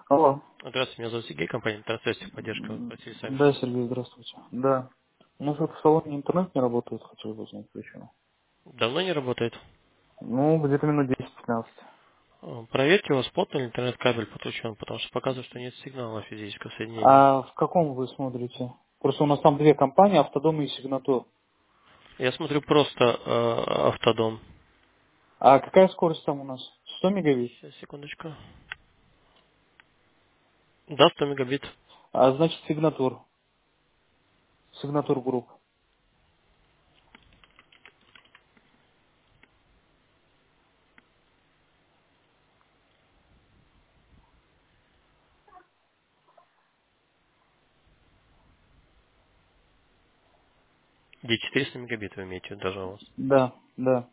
Алло. Здравствуйте, меня зовут Сергей, компания «Интерсвязь», поддержка России Да, сервис. Сергей, здравствуйте. Да. У нас вот в салоне интернет не работает, хотел бы узнать причину. Давно не работает? Ну, где-то минут 10-15. Проверьте, у вас плотный ли интернет-кабель подключен, потому что показывает, что нет сигнала физического соединения. А в каком вы смотрите? Просто у нас там две компании, Автодом и Сигнатур. Я смотрю просто автодом. А какая скорость там у нас? 100 мегабит? Сейчас, секундочку. Да, 100 мегабит. А значит Сигнатур. Сигнатур групп. Где 400 мегабит вы имеете даже у вас. Да, да.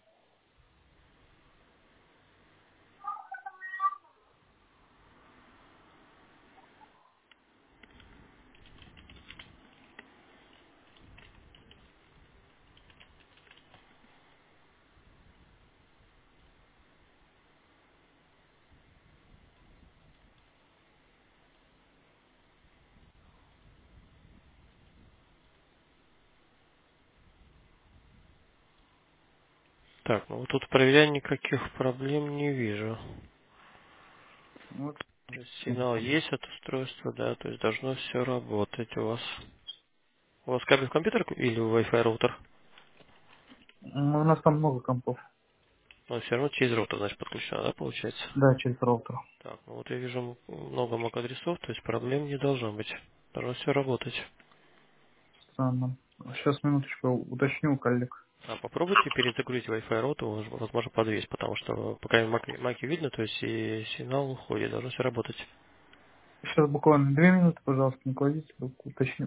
Так, ну вот тут проверяю, никаких проблем не вижу. Вот. То есть сигнал есть от устройства, да, то есть должно все работать у вас. У вас кабель в компьютер или Wi-Fi роутер? У нас там много компов. Но все равно через роутер, значит, подключено, да, получается? Да, через роутер. Так, ну вот я вижу много MAC-адресов, то есть проблем не должно быть. Должно все работать. Странно. Сейчас, минуточку, уточню у коллег. А попробуйте перезагрузить Wi-Fi роутер, возможно, подвесь, потому что пока маки видно, то есть и сигнал уходит, должно все работать. Сейчас буквально 2 минуты, пожалуйста, не кладите, уточню.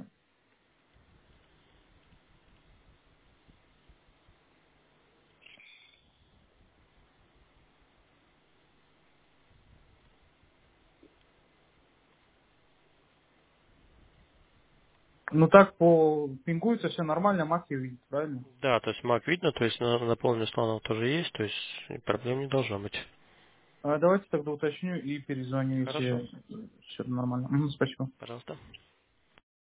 Ну так по пингуется все нормально, маки видит, правильно? Да, то есть мак видно, то есть наполненный слоном тоже есть, то есть проблем не должно быть. Давайте тогда уточню и перезвоню, Хорошо, если все нормально. Мгм, спасибо. пожалуйста.